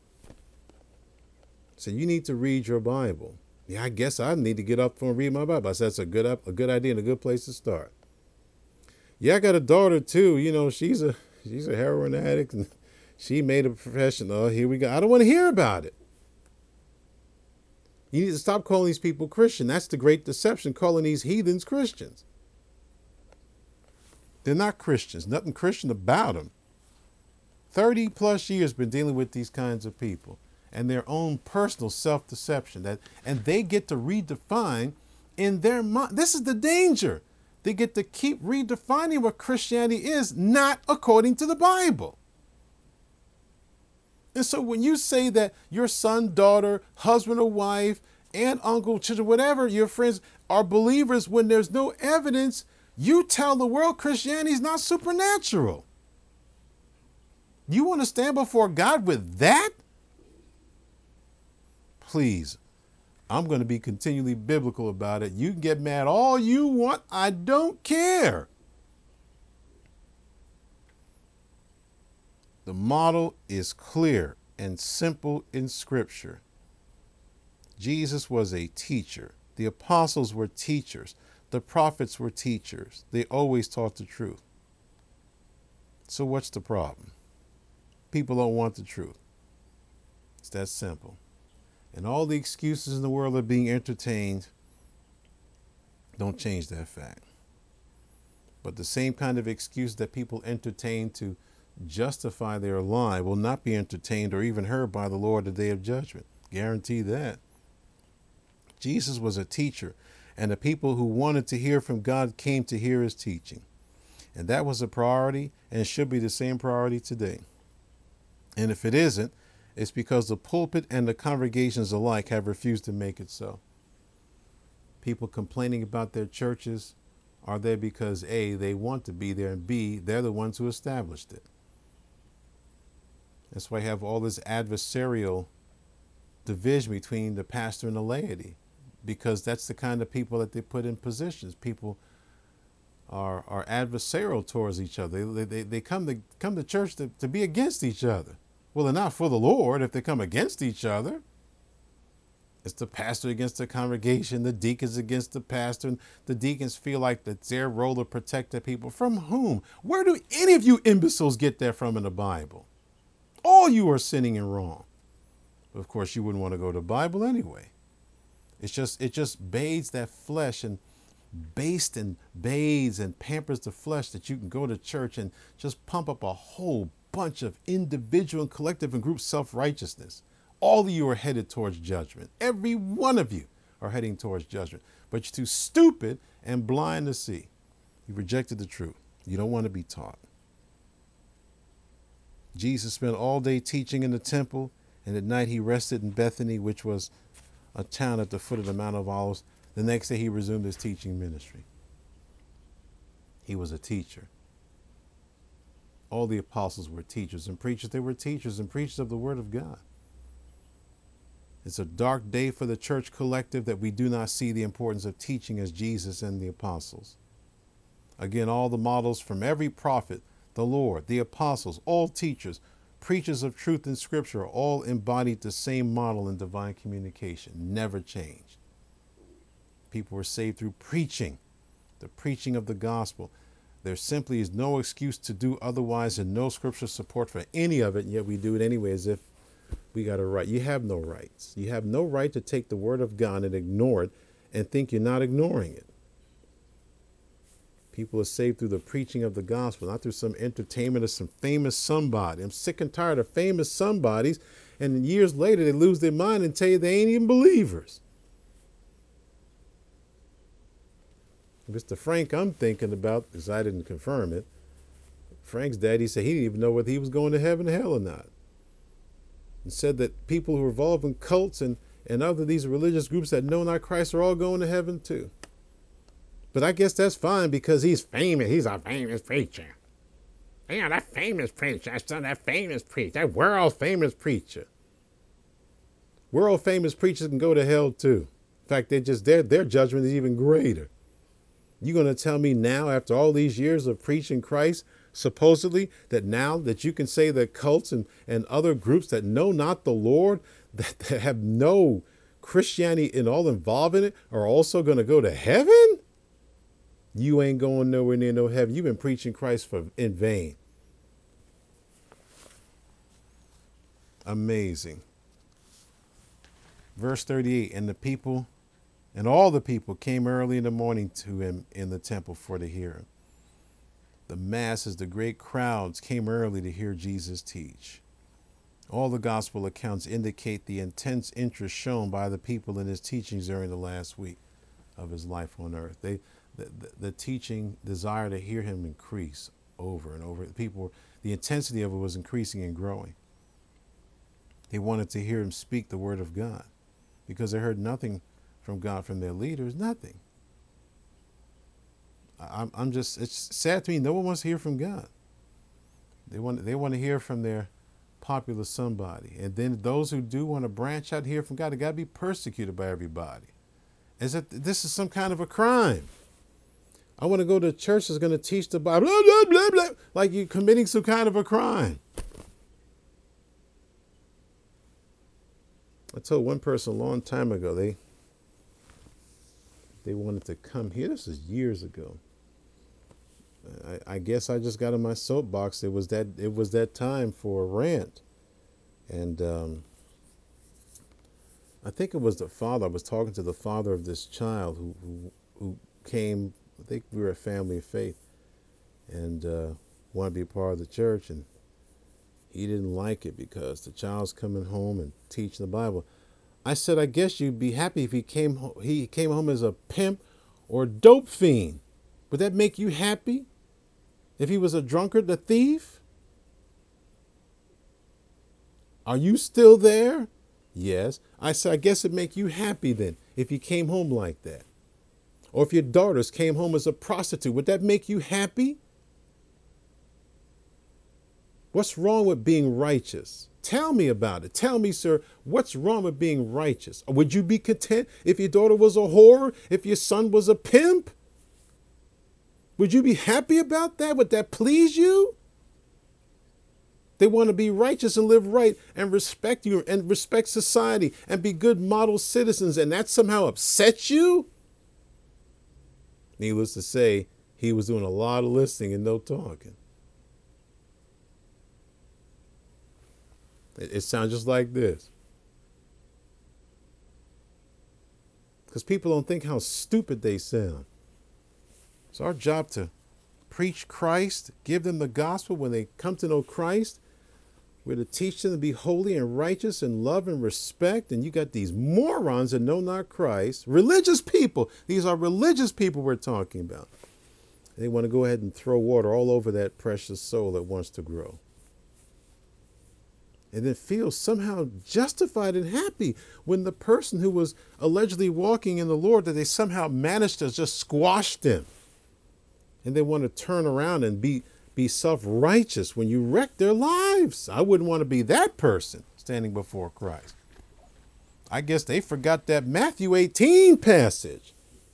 So you need to read your Bible. Yeah, I guess I need to get up and read my Bible. I said, that's a good, a good idea and a good place to start. Yeah, I got a daughter too. You know, she's a, she's a heroin addict and she made a profession. Oh, here we go. I don't want to hear about it. You need to stop calling these people Christian. That's the great deception, calling these heathens Christians. They're not Christians. Nothing Christian about them. thirty plus years been dealing with these kinds of people and their own personal self-deception. That, and they get to redefine in their mind. This is the danger. They get to keep redefining what Christianity is, not according to the Bible. And so when you say that your son, daughter, husband or wife, aunt, uncle, children, whatever, your friends are believers when there's no evidence, you tell the world Christianity is not supernatural. You want to stand before God with that? Please, I'm going to be continually biblical about it. You can get mad all you want. I don't care. The model is clear and simple in Scripture. Jesus was a teacher. The apostles were teachers. The prophets were teachers. They always taught the truth. So what's the problem? People don't want the truth. It's that simple. And all the excuses in the world are being entertained. Don't change that fact. But the same kind of excuse that people entertain to justify their lie will not be entertained or even heard by the Lord the day of judgment. Guarantee that. Jesus was a teacher, and the people who wanted to hear from God came to hear his teaching. And that was a priority and should be the same priority today. And if it isn't, it's because the pulpit and the congregations alike have refused to make it so. People complaining about their churches are there because A, they want to be there, and B, they're the ones who established it. That's why I have all this adversarial division between the pastor and the laity, because that's the kind of people that they put in positions. People are are adversarial towards each other. They, they, they come to come to church to, to be against each other. Well, they're not for the Lord if they come against each other. It's the pastor against the congregation, the deacons against the pastor, and the deacons feel like that's their role to protect the people. From whom? Where do any of you imbeciles get that from in the Bible? All you are sinning and wrong. But of course, you wouldn't want to go to the Bible anyway. It's just, it just bathes that flesh and bastes and bathes and pampers the flesh that you can go to church and just pump up a whole bunch of individual and collective and group self-righteousness. All of you are headed towards judgment. Every one of you are heading towards judgment. But you're too stupid and blind to see. You rejected the truth. You don't want to be taught. Jesus spent all day teaching in the temple, and at night he rested in Bethany, which was a town at the foot of the Mount of Olives. The next day he resumed his teaching ministry. He was a teacher. All the apostles were teachers and preachers. They were teachers and preachers of the word of God. It's a dark day for the church collective that we do not see the importance of teaching as Jesus and the apostles. Again, all the models from every prophet, the Lord, the apostles, all teachers preachers of truth in Scripture all embodied the same model in divine communication, never changed. People were saved through preaching, the preaching of the gospel. There simply is no excuse to do otherwise and no scriptural support for any of it, and yet we do it anyway as if we got a right. You have no rights. You have no right to take the word of God and ignore it and think you're not ignoring it. People are saved through the preaching of the gospel, not through some entertainment of some famous somebody. I'm sick and tired of famous somebodies, and years later they lose their mind and tell you they ain't even believers. Mister Frank I'm thinking about, because I didn't confirm it, Frank's daddy said he didn't even know whether he was going to heaven or hell or not. And said that people who are involved in cults and, and other these religious groups that know not Christ are all going to heaven too. But I guess that's fine because he's famous. He's a famous preacher. Yeah, that famous preacher. I saw that famous preacher. That world famous preacher. World famous preachers can go to hell too. In fact, they just their their judgment is even greater. You're going to tell me now, after all these years of preaching Christ, supposedly, that now that you can say that cults and, and other groups that know not the Lord, that, that have no Christianity in all involved in it, are also going to go to heaven? You ain't going nowhere near no heaven. You've been preaching Christ for in vain. Amazing. Verse thirty-eight, and the people and all the people came early in the morning to him in the temple for to hear him. The masses, the great crowds came early to hear Jesus teach. All the gospel accounts indicate the intense interest shown by the people in his teachings during the last week of his life on earth. They, the, the, the teaching desire to hear him increase over and over. The people, the intensity of it was increasing and growing. They wanted to hear him speak the word of God because they heard nothing from God from their leaders, nothing. I'm, I'm just, it's sad to me. No one wants to hear from God. They want, they want to hear from their popular somebody. And then those who do want to branch out and hear from God, they got to be persecuted by everybody. As if this is some kind of a crime. I want to go to a church that's going to teach the Bible, blah, blah, blah, blah, like you're committing some kind of a crime. I told one person a long time ago, they they wanted to come here. This is years ago. I, I guess I just got on my soapbox. It was that it was that time for a rant. And um, I think it was the father. I was talking to the father of this child who who, who came. I think we were a family of faith, and uh, wanted to be a part of the church. And he didn't like it because the child's coming home and teaching the Bible. I said, I guess you'd be happy if he came ho- he came home as a pimp or dope fiend. Would that make you happy? If he was a drunkard, a thief? Are you still there? Yes. I said, I guess it'd make you happy then if you came home like that. Or if your daughters came home as a prostitute, would that make you happy? What's wrong with being righteous? Tell me about it. Tell me, sir, what's wrong with being righteous? Would you be content if your daughter was a whore? If your son was a pimp? Would you be happy about that? Would that please you? They want to be righteous and live right and respect you and respect society and be good model citizens, and that somehow upsets you? Needless to say, he was doing a lot of listening and no talking. It, it sounds just like this. Because people don't think how stupid they sound. It's our job to preach Christ, give them the gospel when they come to know Christ. We're to teach them to be holy and righteous and love and respect. And you got these morons that know not Christ, religious people. These are religious people we're talking about. They want to go ahead and throw water all over that precious soul that wants to grow. And then feel somehow justified and happy when the person who was allegedly walking in the Lord, that they somehow managed to just squash them. And they want to turn around and be, be self-righteous when you wreck their lives. I wouldn't want to be that person standing before Christ. I guess they forgot that Matthew eighteen passage.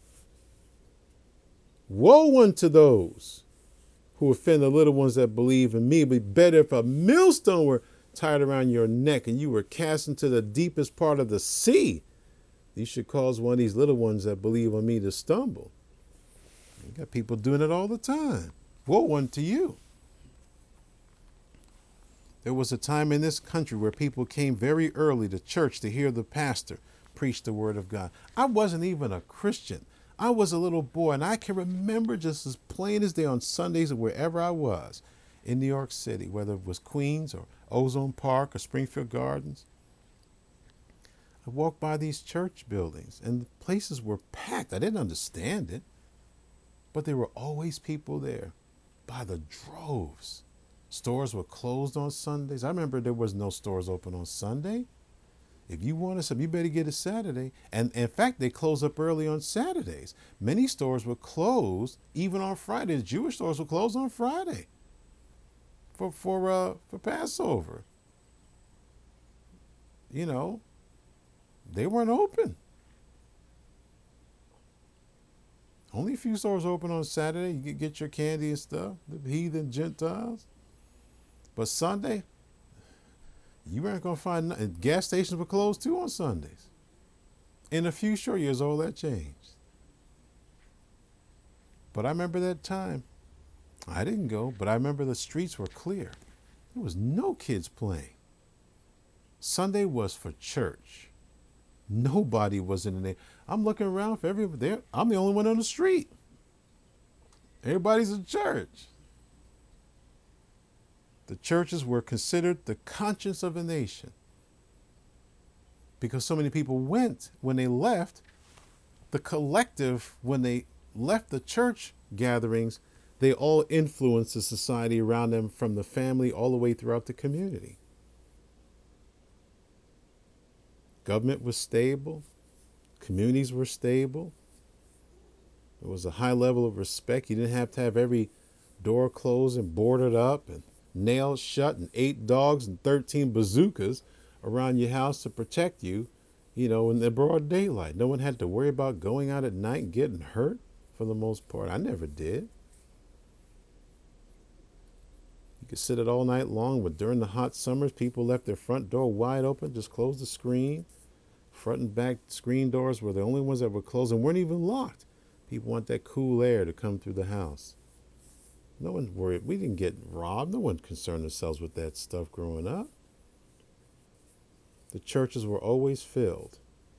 Woe unto those who offend the little ones that believe in me. It would be better if a millstone were tied around your neck and you were cast into the deepest part of the sea, you should cause one of these little ones that believe on me to stumble. You got people doing it all the time. Woe unto you. There was a time in this country where people came very early to church to hear the pastor preach the word of God. I wasn't even a Christian. I was a little boy, and I can remember just as plain as day on Sundays or wherever I was in New York City, whether it was Queens or Ozone Park or Springfield Gardens. I walked by these church buildings, and the places were packed. I didn't understand it, but there were always people there by the droves. Stores were closed on Sundays. I remember there was no stores open on Sunday. If you wanted something, you better get it Saturday. And in fact, they close up early on Saturdays. Many stores were closed even on Friday. The Jewish stores were closed on Friday for for uh, for Passover. You know, they weren't open. Only a few stores open on Saturday. You could get your candy and stuff, the heathen Gentiles. But Sunday, you weren't going to find nothing. Gas stations were closed too on Sundays. In a few short years, all that changed. But I remember that time. I didn't go, but I remember the streets were clear. There was no kids playing. Sunday was for church. Nobody was in the name. I'm looking around for everybody there. I'm the only one on the street. Everybody's in church. The churches were considered the conscience of a nation because so many people went. When they left, the collective, when they left the church gatherings, they all influenced the society around them from the family all the way throughout the community. Government was stable. Communities were stable. There was a high level of respect. You didn't have to have every door closed and boarded up and nailed shut and eight dogs and thirteen bazookas around your house to protect you, you know, in the broad daylight. No one had to worry about going out at night and getting hurt for the most part. I never did. You could sit it all night long, but during the hot summers, people left their front door wide open, just closed the screen. Front and back screen doors were the only ones that were closed and weren't even locked. People want that cool air to come through the house. No one worried. We didn't get robbed. No one concerned themselves with that stuff growing up. The churches were always filled.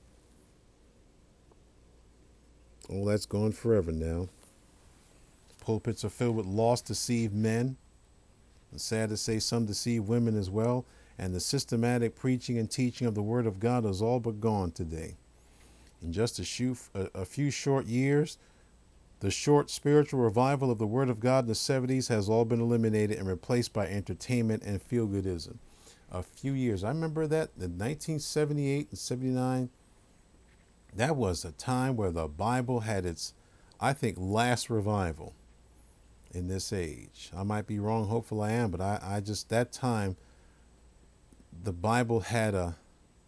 Oh, that's gone forever now. Pulpits are filled with lost, deceived men. And sad to say, some deceive women as well. And the systematic preaching and teaching of the Word of God is all but gone today. In just a few, a, a few short years, the short spiritual revival of the Word of God in the seventies has all been eliminated and replaced by entertainment and feel-goodism. A few years. I remember that in nineteen seventy-eight and seventy-nine. That was a time where the Bible had its, I think, last revival in this age. I might be wrong. Hopefully I am. But I, I just, that time, the Bible had a,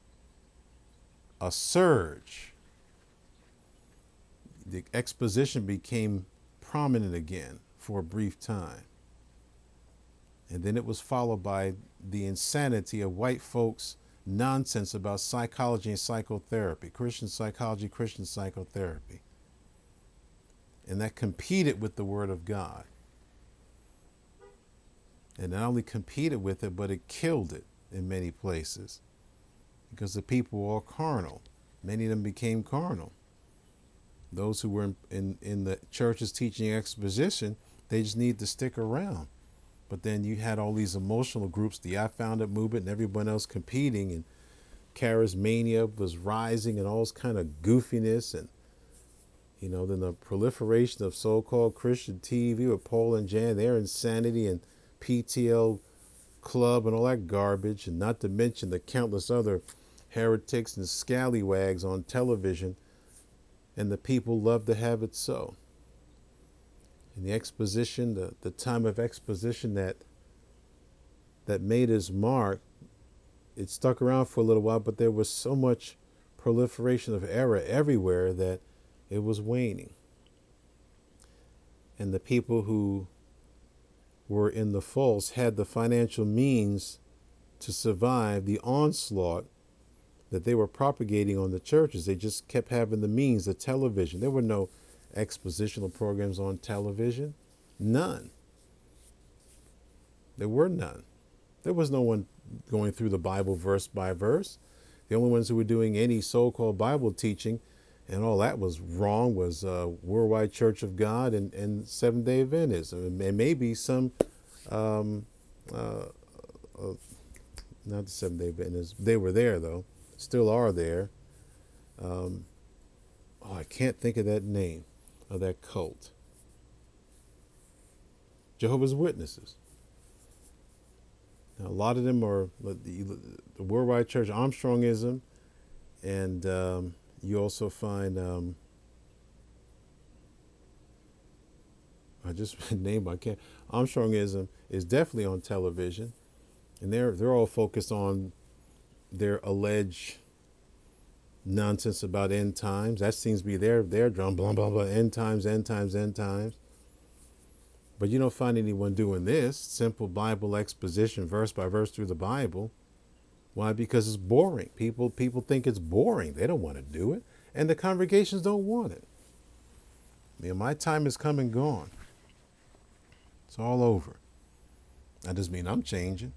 a surge. The exposition became prominent again for a brief time. And then it was followed by the insanity of white folks' nonsense about psychology and psychotherapy, Christian psychology, Christian psychotherapy. And that competed with the Word of God. And not only competed with it, but it killed it in many places because the people were all carnal. Many of them became carnal. Those who were in, in, in the churches teaching exposition, they just need to stick around. But then you had all these emotional groups, the I Found It movement and everyone else competing, and charismania was rising and all this kind of goofiness. And, you know, then the proliferation of so-called Christian T V with Paul and Jan, their insanity and P T L Club and all that garbage, and not to mention the countless other heretics and scallywags on television. And the people love to have it so. And the exposition, the, the time of exposition that that made his mark, it stuck around for a little while, but there was so much proliferation of error everywhere that it was waning. And the people who were in the false had the financial means to survive the onslaught that they were propagating on the churches. They just kept having the means, the television. There were no expositional programs on television. None. There were none. There was no one going through the Bible verse by verse. The only ones who were doing any so-called Bible teaching, and all that was wrong, was uh, Worldwide Church of God and, and Seventh-day Adventists, and maybe some, um, uh, uh, not the Seventh-day Adventists. They were there though, still are there. Um, oh, I can't think of that name of that cult. Jehovah's Witnesses. Now, a lot of them are the, the Worldwide Church, Armstrongism, and um, you also find, um, I just named, I can't, Armstrongism is definitely on television, and they're they're all focused on their alleged nonsense about end times. That seems to be their their drum, blah blah blah, end times, end times, end times. But you don't find anyone doing this simple Bible exposition, verse by verse through the Bible. Why? Because it's boring. People people think it's boring. They don't want to do it, and the congregations don't want it. I mean, my time has come and gone. It's all over. That doesn't mean I'm changing.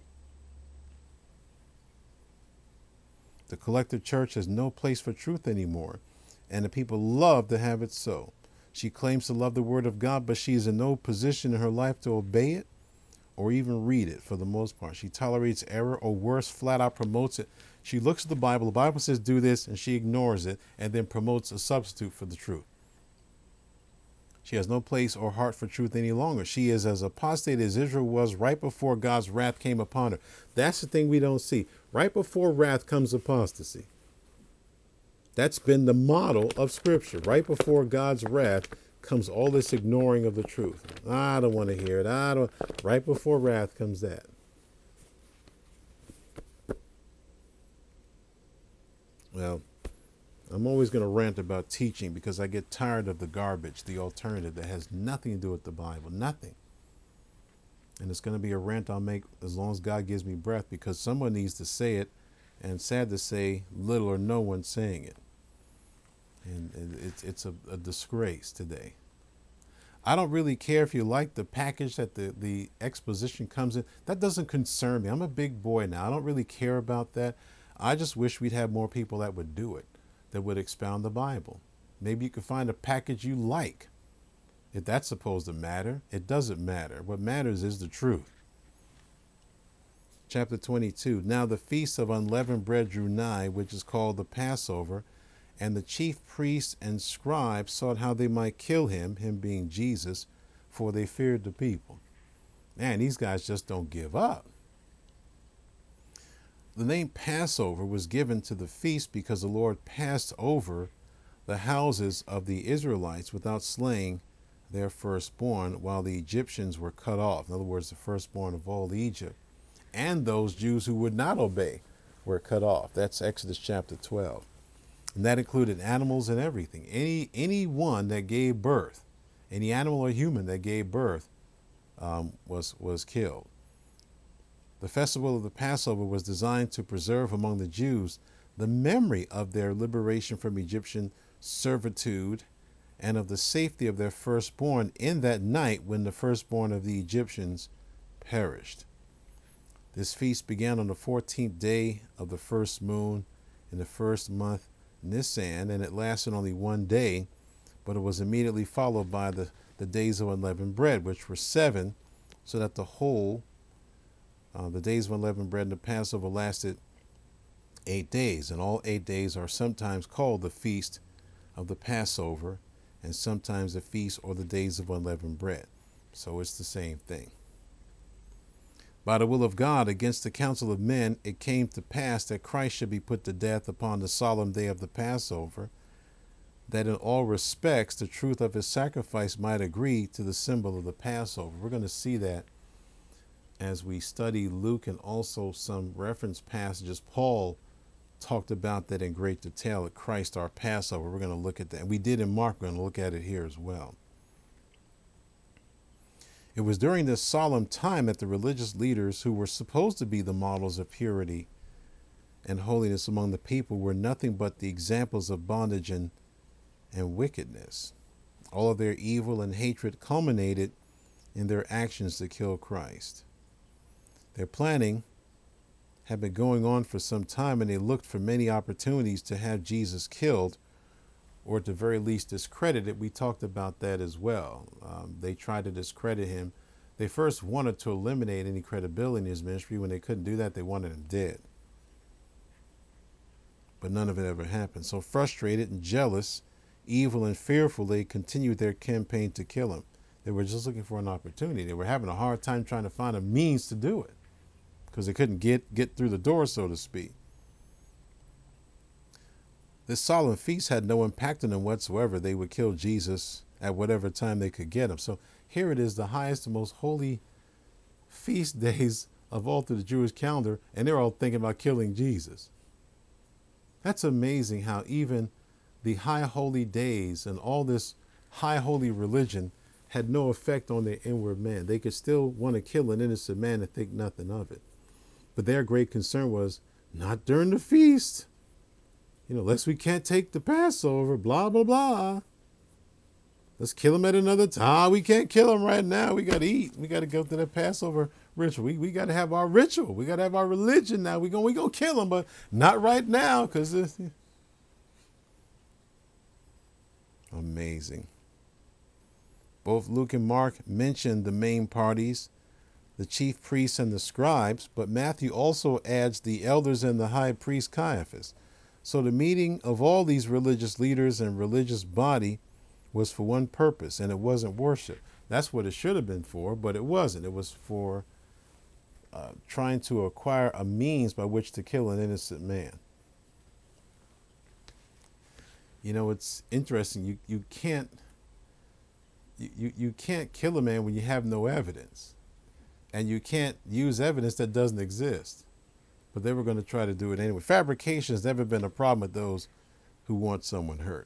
The collective church has no place for truth anymore, and the people love to have it so. She claims to love the Word of God, but she is in no position in her life to obey it or even read it for the most part. She tolerates error, or worse, flat out promotes it. She looks at the Bible, the Bible says do this, and she ignores it and then promotes a substitute for the truth. She has no place or heart for truth any longer. She is as apostate as Israel was right before God's wrath came upon her. That's the thing we don't see. Right before wrath comes apostasy. That's been the model of Scripture. Right before God's wrath comes all this ignoring of the truth. I don't want to hear it. I don't. Right before wrath comes that. Well, I'm always going to rant about teaching because I get tired of the garbage, the alternative that has nothing to do with the Bible, nothing. And it's going to be a rant I'll make as long as God gives me breath, because someone needs to say it, and sad to say, little or no one saying it. And it's it's a, a disgrace today. I don't really care if you like the package that the, the exposition comes in. That doesn't concern me. I'm a big boy now. I don't really care about that. I just wish we'd have more people that would do it, that would expound the Bible. Maybe you could find a package you like. If that's supposed to matter, it doesn't matter. What matters is the truth. Chapter twenty-two. Now the feast of unleavened bread drew nigh, which is called the Passover. And the chief priests and scribes sought how they might kill him, him being Jesus, for they feared the people. Man, these guys just don't give up. The name Passover was given to the feast because the Lord passed over the houses of the Israelites without slaying their firstborn, while the Egyptians were cut off. In other words, the firstborn of all Egypt. And those Jews who would not obey were cut off. That's Exodus chapter twelve. And that included animals and everything. Any any one that gave birth, any animal or human that gave birth um, was, was killed. The festival of the Passover was designed to preserve among the Jews the memory of their liberation from Egyptian servitude and of the safety of their firstborn in that night when the firstborn of the Egyptians perished. This feast began on the fourteenth day of the first moon in the first month Nisan, and it lasted only one day, but it was immediately followed by the, the days of unleavened bread, which were seven, so that the whole, uh, the days of unleavened bread and the Passover lasted eight days. And all eight days are sometimes called the feast of the Passover, and sometimes the feast or the days of unleavened bread. So it's the same thing. By the will of God, against the counsel of men, it came to pass that Christ should be put to death upon the solemn day of the Passover, that in all respects the truth of his sacrifice might agree to the symbol of the Passover. We're going to see that as we study Luke and also some reference passages. Paul talked about that in great detail at Christ our Passover. We're going to look at that. And we did in Mark. We're going to look at it here as well. It was during this solemn time that the religious leaders, who were supposed to be the models of purity and holiness among the people, were nothing but the examples of bondage and, and wickedness. All of their evil and hatred culminated in their actions to kill Christ. Their planning had been going on for some time, and they looked for many opportunities to have Jesus killed, or at the very least discredited. We talked about that as well. Um, they tried to discredit him. They first wanted to eliminate any credibility in his ministry. When they couldn't do that, they wanted him dead. But none of it ever happened. So frustrated and jealous, evil and fearful, they continued their campaign to kill him. They were just looking for an opportunity. They were having a hard time trying to find a means to do it, because they couldn't get, get through the door, so to speak. This solemn feast had no impact on them whatsoever. They would kill Jesus at whatever time they could get him. So here it is, the highest and most holy feast days of all through the Jewish calendar, and they're all thinking about killing Jesus. That's amazing how even the high holy days and all this high holy religion had no effect on their inward man. They could still want to kill an innocent man and think nothing of it. But their great concern was not during the feast. You know, lest we can't take the Passover, blah, blah, blah. Let's kill him at another time. Ah, we can't kill him right now. We got to eat. We got to go through the Passover ritual. We, we got to have our ritual. We got to have our religion now. We're going we gonna kill him, but not right now, because it's amazing. Both Luke and Mark mention the main parties, the chief priests and the scribes, but Matthew also adds the elders and the high priest Caiaphas. So the meeting of all these religious leaders and religious body was for one purpose, and it wasn't worship. That's what it should have been for, but it wasn't. It was for uh, trying to acquire a means by which to kill an innocent man. You know, it's interesting. You you can't you you can't kill a man when you have no evidence, and you can't use evidence that doesn't exist. But they were going to try to do it anyway. Fabrication has never been a problem with those who want someone hurt.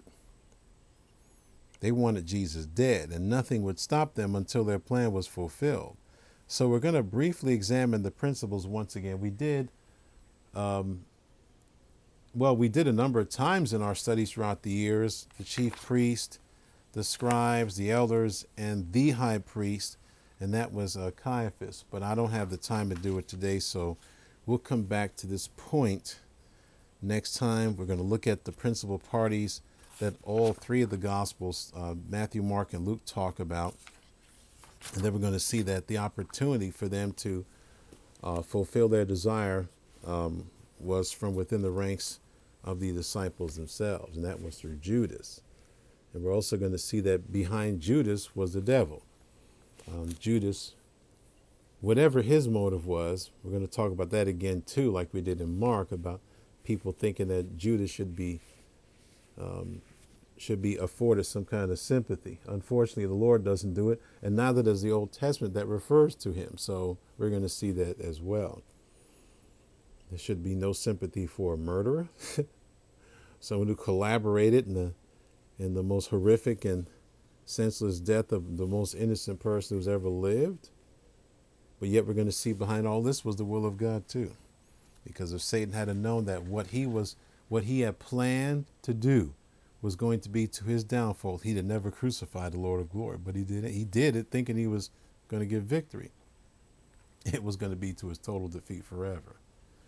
They wanted Jesus dead, and nothing would stop them until their plan was fulfilled. So we're going to briefly examine the principles once again. We did, um, well, we did a number of times in our studies throughout the years, the chief priest, the scribes, the elders, and the high priest, and that was uh, Caiaphas. But I don't have the time to do it today, so we'll come back to this point next time. We're going to look at the principal parties that all three of the Gospels, uh, Matthew, Mark, and Luke, talk about. And then we're going to see that the opportunity for them to uh, fulfill their desire um, was from within the ranks of the disciples themselves, and that was through Judas. And we're also going to see that behind Judas was the devil. Um, Judas, whatever his motive was, we're going to talk about that again too, like we did in Mark, about people thinking that Judas should be um, should be afforded some kind of sympathy. Unfortunately, the Lord doesn't do it, and neither does the Old Testament that refers to him. So we're going to see that as well. There should be no sympathy for a murderer, someone who collaborated in the in the most horrific and senseless death of the most innocent person who's ever lived. But yet we're going to see behind all this was the will of God too. Because if Satan had known that what he was, what he had planned to do was going to be to his downfall, he'd have never crucified the Lord of glory. But he did it. He did it thinking he was going to get victory. It was going to be to his total defeat forever.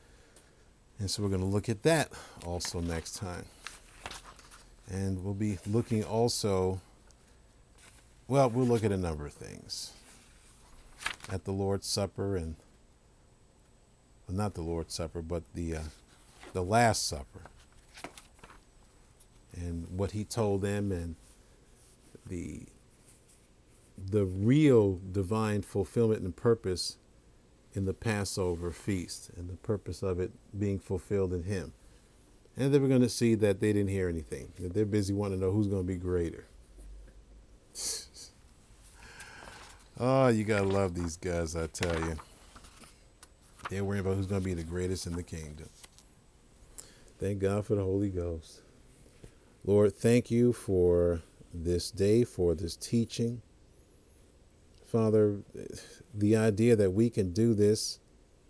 And so we're going to look at that also next time. And we'll be looking also, well, we'll look at a number of things. At the Lord's Supper, and well, not the Lord's Supper, but the uh, the Last Supper, and what he told them, and the the real divine fulfillment and purpose in the Passover feast, and the purpose of it being fulfilled in him. And then we're going to see that they didn't hear anything, that they're busy wanting to know who's going to be greater. Oh, you got to love these guys, I tell you. They're worrying about who's going to be the greatest in the kingdom. Thank God for the Holy Ghost. Lord, thank you for this day, for this teaching, Father, the idea that we can do this,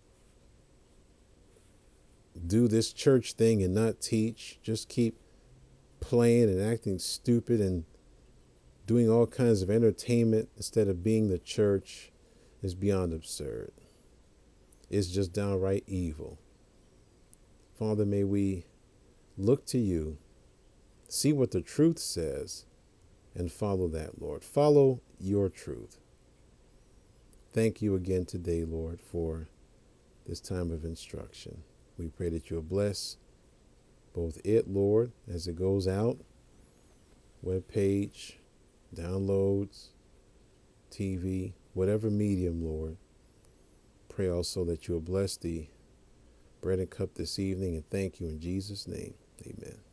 do this church thing and not teach, just keep playing and acting stupid and doing all kinds of entertainment instead of being the church is beyond absurd. It's just downright evil. Father, may we look to you, see what the truth says, and follow that, Lord. Follow your truth. Thank you again today, Lord, for this time of instruction. We pray that you'll bless both it, Lord, as it goes out, webpage, downloads, T V, whatever medium, Lord. Pray also that you'll bless the bread and cup this evening, and thank you in Jesus' name. Amen.